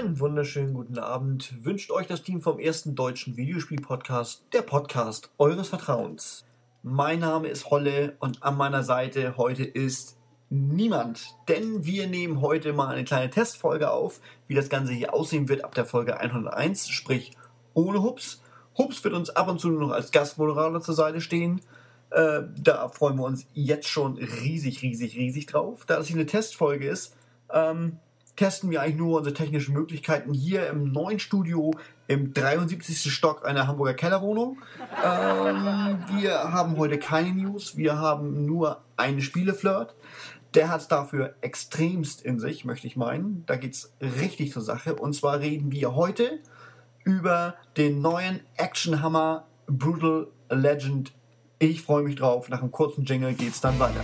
Einen wunderschönen guten Abend wünscht euch das Team vom ersten deutschen Videospiel-Podcast, der Podcast eures Vertrauens. Mein Name ist Holle und an meiner Seite heute ist niemand, denn wir nehmen heute mal eine kleine Testfolge auf, wie das Ganze hier aussehen wird ab der Folge 101, sprich ohne Hups. Hups wird uns ab und zu nur noch als Gastmoderator zur Seite stehen. Da freuen wir uns jetzt schon riesig drauf. Da das hier eine Testfolge ist, testen wir eigentlich nur unsere technischen Möglichkeiten hier im neuen Studio im 73. Stock einer Hamburger Kellerwohnung. Wir haben heute keine News, wir haben nur einen Spieleflirt. Der hat es dafür extremst in sich, möchte ich meinen. Da geht's richtig zur Sache. Und zwar reden wir heute über den neuen Actionhammer Brutal Legend. Ich freue mich drauf. Nach einem kurzen Jingle geht's dann weiter.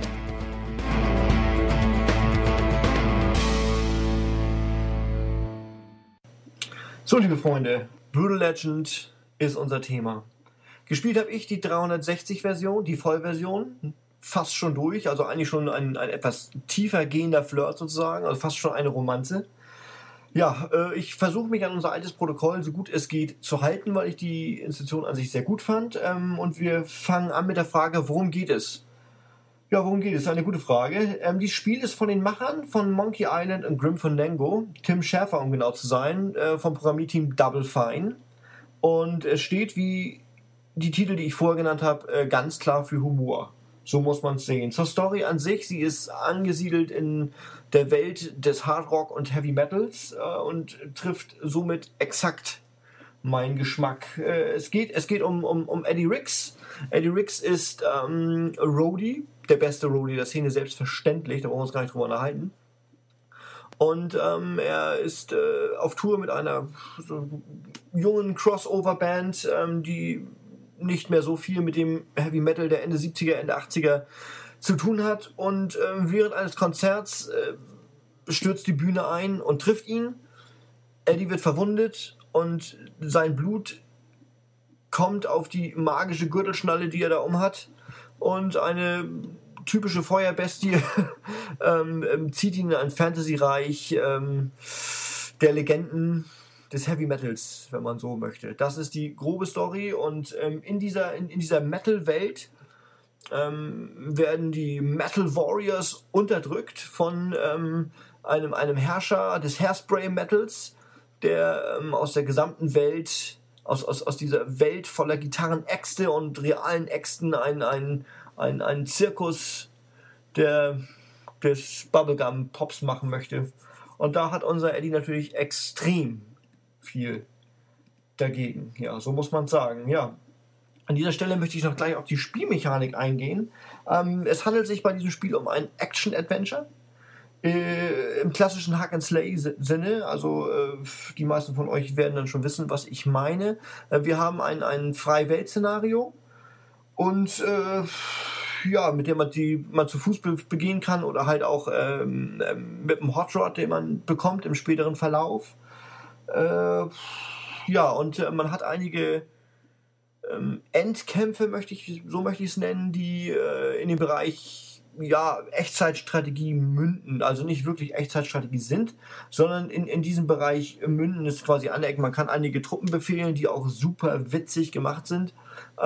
So, liebe Freunde, Brutal Legend ist unser Thema. Gespielt habe ich die 360-Version, die Vollversion, fast schon durch, also eigentlich schon ein etwas tiefer gehender Flirt sozusagen, also fast schon eine Romanze. Ja, ich versuche mich an unser altes Protokoll so gut es geht zu halten, weil ich die Institution an sich sehr gut fand. Und wir fangen an mit der Frage, worum geht es? Ja, worum geht es? Eine gute Frage. Das Spiel ist von den Machern von Monkey Island und Grim Fandango, Tim Schafer, um genau zu sein, vom Programmierteam Double Fine. Und es steht, wie die Titel, die ich vorher genannt habe, ganz klar für Humor. So muss man es sehen. Zur Story an sich, sie ist angesiedelt in der Welt des Hard Rock und Heavy Metals und trifft somit exakt meinen Geschmack. Es geht um Eddie Ricks. Eddie Ricks ist Roadie, der beste Roadie der Szene, selbstverständlich, da brauchen wir uns gar nicht drüber unterhalten. Und er ist auf Tour mit einer so jungen Crossover-Band, die nicht mehr so viel mit dem Heavy Metal der Ende 70er, Ende 80er zu tun hat. Und während eines Konzerts stürzt die Bühne ein und trifft ihn. Eddie wird verwundet und sein Blut kommt auf die magische Gürtelschnalle, die er da umhat. Und eine typische Feuerbestie zieht ihn in ein Fantasy-Reich der Legenden des Heavy Metals, wenn man so möchte. Das ist die grobe Story und in dieser Metal-Welt werden die Metal Warriors unterdrückt von einem Herrscher des Hairspray-Metals, der aus der gesamten Welt, aus dieser Welt voller Gitarrenäxte und realen Äxten einen Zirkus des Bubblegum-Pops machen möchte. Und da hat unser Eddie natürlich extrem viel dagegen. Ja, so muss man sagen. Ja. An dieser Stelle möchte ich noch gleich auf die Spielmechanik eingehen. Es handelt sich bei diesem Spiel um ein Action-Adventure. Im klassischen Hack-and-Slay-Sinne, also die meisten von euch werden dann schon wissen, was ich meine. Wir haben ein Freie-Welt-Szenario und mit dem man zu Fuß begehen kann oder halt auch mit dem Hot Rod, den man bekommt im späteren Verlauf. Man hat einige Endkämpfe, möchte ich es nennen, die in dem Bereich Echtzeitstrategie münden, also nicht wirklich Echtzeitstrategie sind, sondern in diesem Bereich münden ist quasi anecken. Man kann einige Truppen befehlen, die auch super witzig gemacht sind.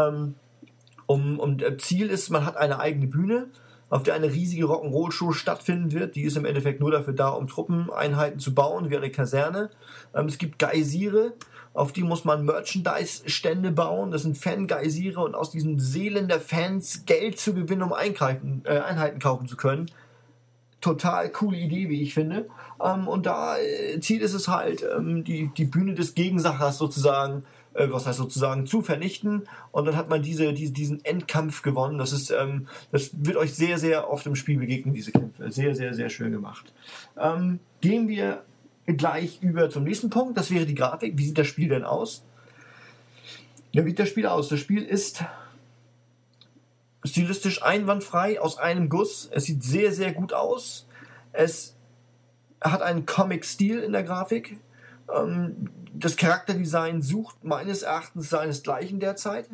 Ziel ist, man hat eine eigene Bühne, auf der eine riesige Rock'n'Roll-Show stattfinden wird. Die ist im Endeffekt nur dafür da, um Truppeneinheiten zu bauen, wie eine Kaserne. Es gibt Geysire, auf die muss man Merchandise-Stände bauen. Das sind Fangeysire und aus diesen Seelen der Fans Geld zu gewinnen, um Einheiten kaufen zu können. Total coole Idee, wie ich finde. Ziel ist es halt, die Bühne des Gegensachers sozusagen zu vernichten, und dann hat man diesen Endkampf gewonnen. Das wird euch sehr, sehr oft im Spiel begegnen, diese Kämpfe. Sehr, sehr, sehr schön gemacht. Gehen wir gleich über zum nächsten Punkt. Das wäre die Grafik. Wie sieht das Spiel denn aus? Ja, wie sieht das Spiel aus? Das Spiel ist stilistisch einwandfrei, aus einem Guss. Es sieht sehr, sehr gut aus. Es hat einen Comic-Stil in der Grafik. Das Charakterdesign sucht meines Erachtens seinesgleichen derzeit.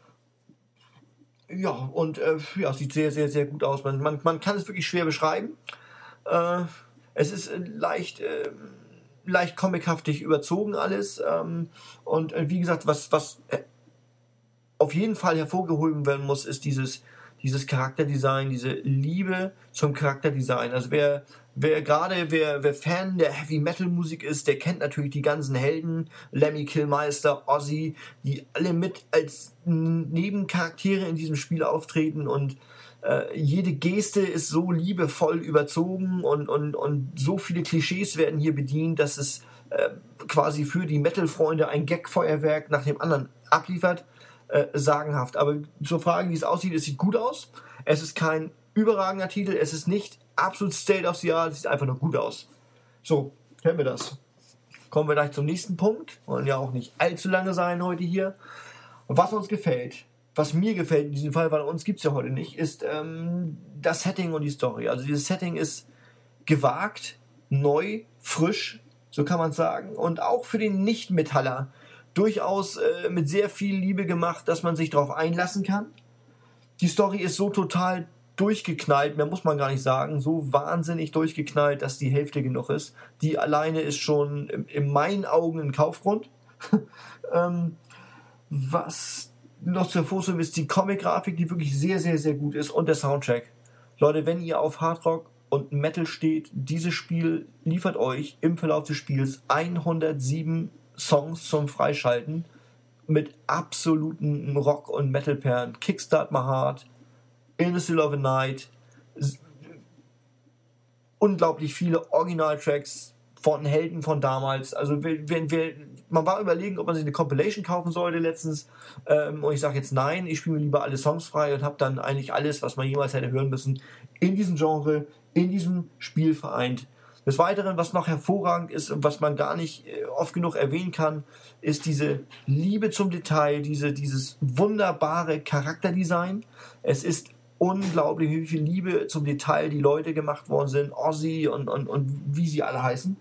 Ja, und es sieht sehr, sehr, sehr gut aus. Man kann es wirklich schwer beschreiben. Es ist leicht leicht comichaftig überzogen alles. Und wie gesagt, was auf jeden Fall hervorgehoben werden muss, ist dieses Charakterdesign, diese Liebe zum Charakterdesign. Also wer Fan der Heavy Metal Musik ist, der kennt natürlich die ganzen Helden, Lemmy Kilmister, Ozzy, die alle mit als Nebencharaktere in diesem Spiel auftreten, und jede Geste ist so liebevoll überzogen, und so viele Klischees werden hier bedient, dass es quasi für die Metal-Freunde ein Gag-Feuerwerk nach dem anderen abliefert. Sagenhaft. Aber zur Frage, wie es aussieht, es sieht gut aus. Es ist kein überragender Titel, es ist nicht absolut State of the Art, es sieht einfach nur gut aus. So, hören wir das. Kommen wir gleich zum nächsten Punkt. Wollen ja auch nicht allzu lange sein heute hier. Was uns gefällt, was mir gefällt in diesem Fall, weil uns gibt es ja heute nicht, ist das Setting und die Story. Also dieses Setting ist gewagt, neu, frisch, so kann man sagen. Und auch für den Nicht-Metaller durchaus mit sehr viel Liebe gemacht, dass man sich darauf einlassen kann. Die Story ist so total durchgeknallt, mehr muss man gar nicht sagen, so wahnsinnig durchgeknallt, dass die Hälfte genug ist. Die alleine ist schon in meinen Augen ein Kaufgrund. Was noch zu hervorzuheben ist die Comic-Grafik, die wirklich sehr, sehr, sehr gut ist, und der Soundtrack. Leute, wenn ihr auf Hardrock und Metal steht, dieses Spiel liefert euch im Verlauf des Spiels 107 Songs zum Freischalten mit absoluten Rock- und Metal-Perlen. Kickstart My Heart, In the Still of the Night, unglaublich viele Original-Tracks von Helden von damals. Also man war überlegen, ob man sich eine Compilation kaufen sollte letztens, und ich sage jetzt nein, ich spiele mir lieber alle Songs frei und habe dann eigentlich alles, was man jemals hätte hören müssen, in diesem Genre, in diesem Spiel vereint. Des Weiteren, was noch hervorragend ist und was man gar nicht oft genug erwähnen kann, ist diese Liebe zum Detail, dieses wunderbare Charakterdesign. Es ist unglaublich, wie viel Liebe zum Detail die Leute gemacht worden sind, Ozzy und wie sie alle heißen.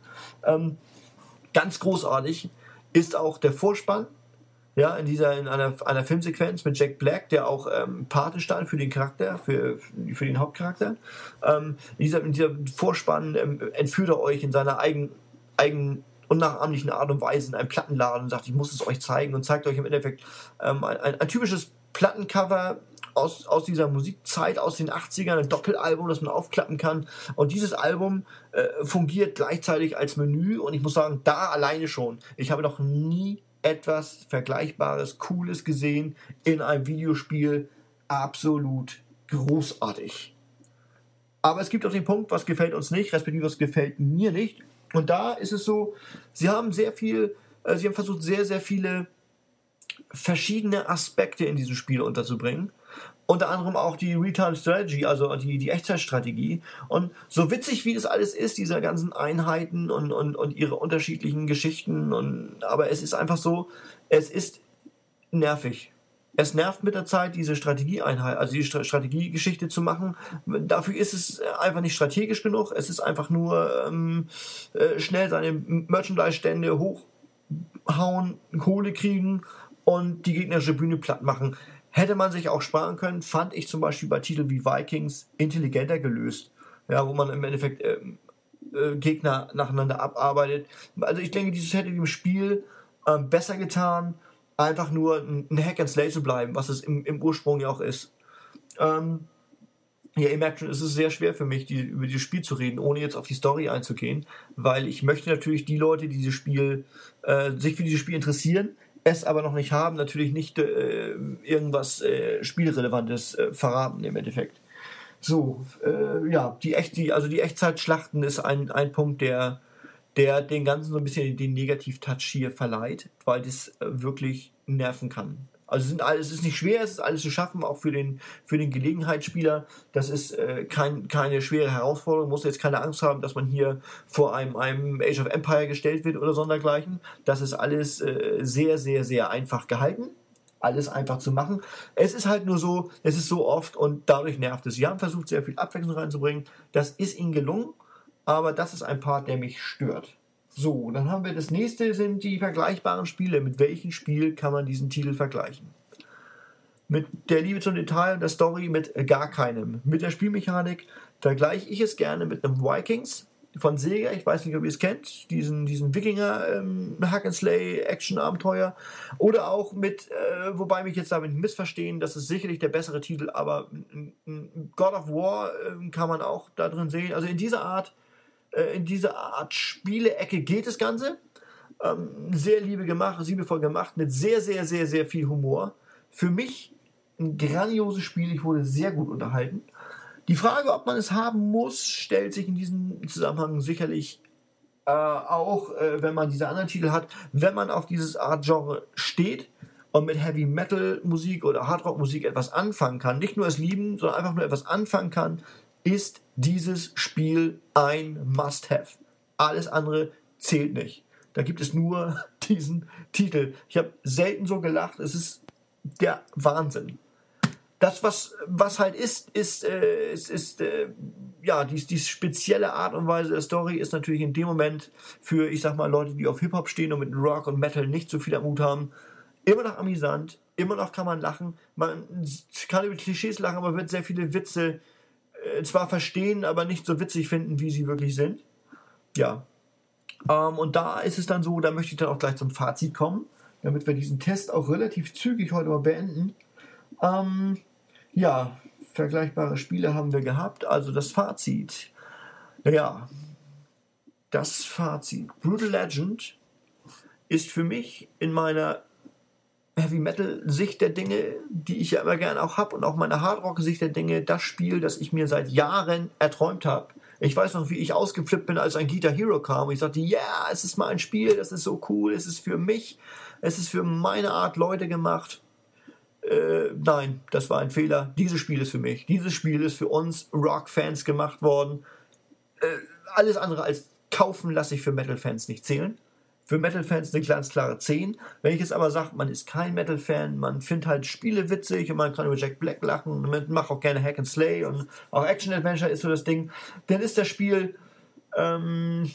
Ganz großartig ist auch der Vorspann, ja, in einer Filmsequenz mit Jack Black, der auch Pate stand für den Charakter, für den Hauptcharakter. In dieser Vorspann entführt er euch in seiner eigenen unnachahmlichen Art und Weise in einem Plattenladen und sagt, ich muss es euch zeigen, und zeigt euch im Endeffekt ein typisches Plattencover aus dieser Musikzeit, aus den 80ern, ein Doppelalbum, das man aufklappen kann. Und dieses Album fungiert gleichzeitig als Menü, und ich muss sagen, da alleine schon, ich habe noch nie etwas Vergleichbares, Cooles gesehen in einem Videospiel. Absolut großartig. Aber es gibt auch den Punkt, was gefällt uns nicht, respektive was gefällt mir nicht. Und da ist es so, sie haben versucht, sehr, sehr viele verschiedene Aspekte in diesem Spiel unterzubringen. Unter anderem auch die Real-Time Strategy, also die Echtzeitstrategie. Und so witzig wie das alles ist, diese ganzen Einheiten und ihre unterschiedlichen Geschichten, aber es ist einfach so, es ist nervig. Es nervt mit der Zeit, diese Strategieeinheit, also die Strategiegeschichte zu machen. Dafür ist es einfach nicht strategisch genug. Es ist einfach nur schnell seine Merchandise-Stände hochhauen, Kohle kriegen und die gegnerische Bühne platt machen. Hätte man sich auch sparen können, fand ich zum Beispiel bei Titeln wie Vikings intelligenter gelöst. Ja, wo man im Endeffekt Gegner nacheinander abarbeitet. Also ich denke, dieses hätte dem Spiel besser getan, einfach nur ein Hack and Slay zu bleiben, was es im Ursprung ja auch ist. Ja, ihr merkt schon, es ist sehr schwer für mich, über dieses Spiel zu reden, ohne jetzt auf die Story einzugehen, weil ich möchte natürlich die Leute, die sich für dieses Spiel interessieren, es aber noch nicht haben, natürlich nicht irgendwas Spielrelevantes verraten im Endeffekt. So, ja, die Echtzeitschlachten ist ein Punkt, der den Ganzen so ein bisschen den Negativ-Touch hier verleiht, weil das wirklich nerven kann. Also es ist nicht schwer, es ist alles zu schaffen, auch für den Gelegenheitsspieler. Das ist keine schwere Herausforderung, muss jetzt keine Angst haben, dass man hier vor einem Age of Empire gestellt wird oder sondergleichen. Das ist alles sehr, sehr, sehr einfach gehalten. Alles einfach zu machen. Es ist halt nur so, es ist so oft und dadurch nervt es. Sie haben versucht, sehr viel Abwechslung reinzubringen. Das ist ihnen gelungen, aber das ist ein Part, der mich stört. So, dann haben wir das nächste, sind die vergleichbaren Spiele. Mit welchem Spiel kann man diesen Titel vergleichen? Mit der Liebe zum Detail und der Story mit gar keinem. Mit der Spielmechanik vergleiche ich es gerne mit einem Vikings. von Sega, ich weiß nicht, ob ihr es kennt, diesen Wikinger Hack and Slay Action Abenteuer, oder auch mit, wobei mich jetzt damit nicht missverstehen, das ist sicherlich der bessere Titel, aber God of War kann man auch da drin sehen. Also in dieser Art Spielecke geht das Ganze. Sehr liebevoll gemacht, mit sehr, sehr, sehr, sehr viel Humor. Für mich ein grandioses Spiel, ich wurde sehr gut unterhalten. Die Frage, ob man es haben muss, stellt sich in diesem Zusammenhang sicherlich auch, wenn man diese anderen Titel hat, wenn man auf dieses Art-Genre steht und mit Heavy Metal Musik oder Hardrock Musik etwas anfangen kann, nicht nur es lieben, sondern einfach nur etwas anfangen kann, ist dieses Spiel ein Must-Have. Alles andere zählt nicht. Da gibt es nur diesen Titel. Ich habe selten so gelacht. Es ist der Wahnsinn. Das, was halt die spezielle Art und Weise der Story ist natürlich in dem Moment für, ich sag mal, Leute, die auf Hip-Hop stehen und mit Rock und Metal nicht so viel am Hut haben, immer noch amüsant, immer noch kann man lachen. Man kann über Klischees lachen, aber wird sehr viele Witze zwar verstehen, aber nicht so witzig finden, wie sie wirklich sind. Ja. Und da ist es dann so, da möchte ich dann auch gleich zum Fazit kommen, damit wir diesen Test auch relativ zügig heute mal beenden. Ja, vergleichbare Spiele haben wir gehabt, also das Fazit. Ja, das Fazit. Brutal Legend ist für mich in meiner Heavy Metal Sicht der Dinge, die ich ja immer gerne auch habe, und auch meine Hard Rock Sicht der Dinge, das Spiel, das ich mir seit Jahren erträumt habe. Ich weiß noch, wie ich ausgeflippt bin, als ein Guitar Hero kam. Und ich sagte, ja, es ist mal ein Spiel, das ist so cool, es ist für mich, es ist für meine Art Leute gemacht. Nein, das war ein Fehler. Dieses Spiel ist für mich. Dieses Spiel ist für uns Rock-Fans gemacht worden. Alles andere als kaufen lasse ich für Metal-Fans nicht zählen. Für Metal-Fans eine ganz klare 10. Wenn ich jetzt aber sage, man ist kein Metal-Fan, man findet halt Spiele witzig und man kann über Jack Black lachen und man macht auch gerne Hack and Slay und auch Action-Adventure ist so das Ding, dann ist das Spiel eine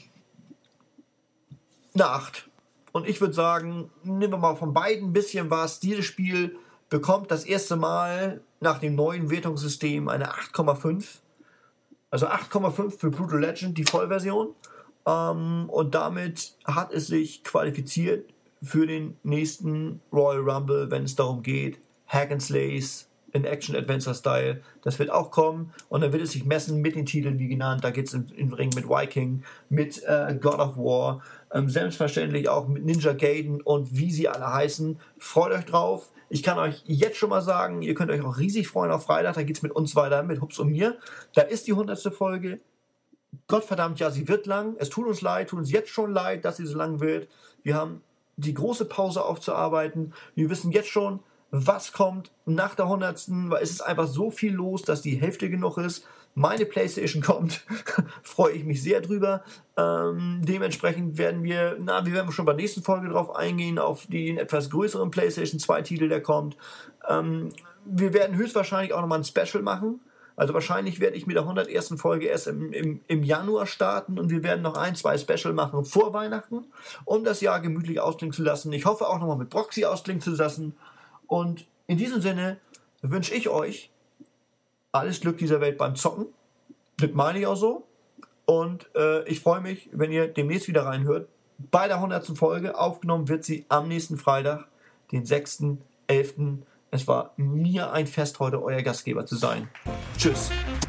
8. Und ich würde sagen, nehmen wir mal von beiden ein bisschen was. Dieses Spiel bekommt das erste Mal nach dem neuen Wertungssystem eine 8,5. Also 8,5 für Brutal Legend, die Vollversion. Und damit hat es sich qualifiziert für den nächsten Royal Rumble, wenn es darum geht, Hack and Slays in Action-Adventure-Style. Das wird auch kommen. Und dann wird es sich messen mit den Titeln, wie genannt. Da geht es in den Ring mit Viking, mit God of War, selbstverständlich auch mit Ninja Gaiden und wie sie alle heißen. Freut euch drauf. Ich kann euch jetzt schon mal sagen, ihr könnt euch auch riesig freuen auf Freitag. Da geht es mit uns weiter, mit Hups und mir. Da ist die 100. Folge. Gottverdammt, ja, sie wird lang. Es tut uns jetzt schon leid, dass sie so lang wird. Wir haben die große Pause aufzuarbeiten. Wir wissen jetzt schon, was kommt nach der 100. Weil es ist einfach so viel los, dass die Hälfte genug ist. Meine Playstation kommt, freue ich mich sehr drüber. Dementsprechend werden wir schon bei der nächsten Folge drauf eingehen, auf den etwas größeren Playstation 2 Titel, der kommt. Wir werden höchstwahrscheinlich auch nochmal ein Special machen. Also wahrscheinlich werde ich mit der 101. Folge erst im Januar starten und wir werden noch 1-2 Special machen vor Weihnachten, um das Jahr gemütlich ausklingen zu lassen. Ich hoffe auch nochmal mit Proxy ausklingen zu lassen. Und in diesem Sinne wünsche ich euch alles Glück dieser Welt beim Zocken. Das meine ich auch so. Und ich freue mich, wenn ihr demnächst wieder reinhört. Bei der 100. Folge. Aufgenommen wird sie am nächsten Freitag, den 6.11. Es war mir ein Fest, heute euer Gastgeber zu sein. Tschüss.